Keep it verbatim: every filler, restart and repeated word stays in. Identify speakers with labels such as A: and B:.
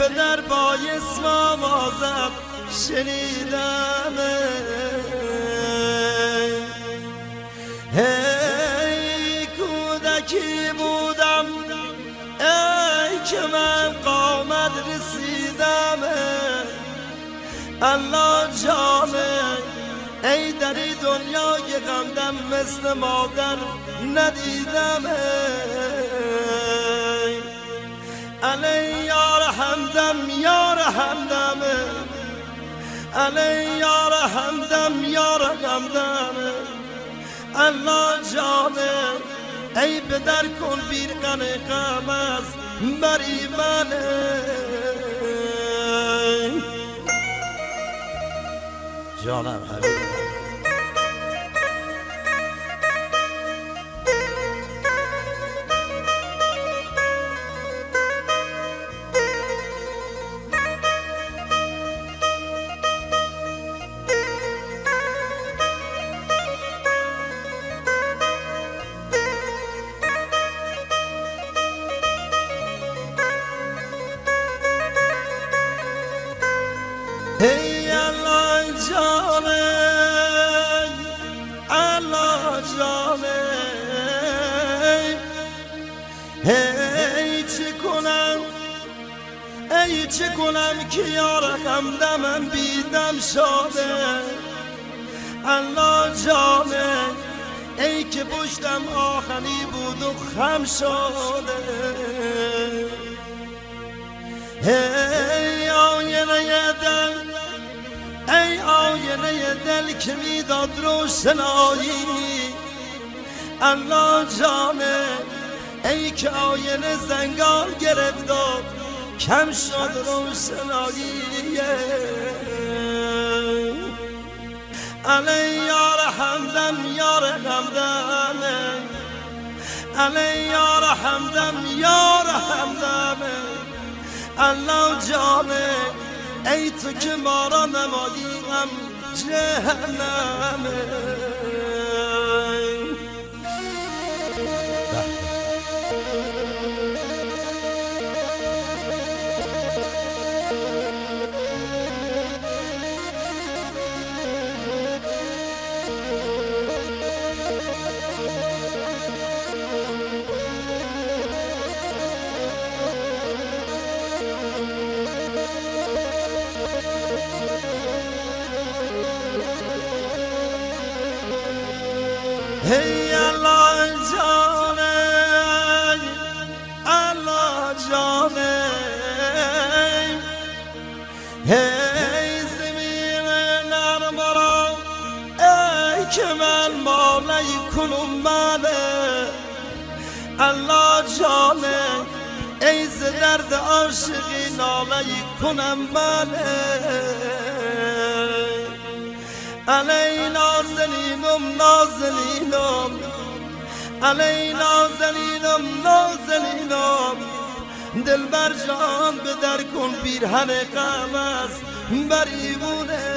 A: پدر با اسمم آزد شنیدم ای کودکی بودم ای که من قامت رسیدم الله جانه ای در این دنیای غمدم مثل مادر ندیدم علی یار همدم یار همدم علی یار همدم یار همدم الله جانه ای بدر کن بیرقن غم از بری منه جانم حبیبم ای الله جانه الله جانه ای چه کنم ای چه کنم که یار همدمم بیدم شده الله جانه ای که پشتم آخری بود و خم شده ای آینه دل ای آینه دل که میداد روشنایی الله جانه ای که آینه زنگار گرفت و کم شد روشنایی علی یار همدم یار همدم علی یار همدم یار همدم الله جانه ای تو که ما را نمادیم جهنمه ای الله جانه الله جانه ای زمین نرم را ای که من مالی کنم منه الله جانه ای ز درد عاشقی نالی کنم منه علی نازنینم نازنینم علی نازنینم نازنینم دل بر جان بدر کن پیرهن غم از بریمونه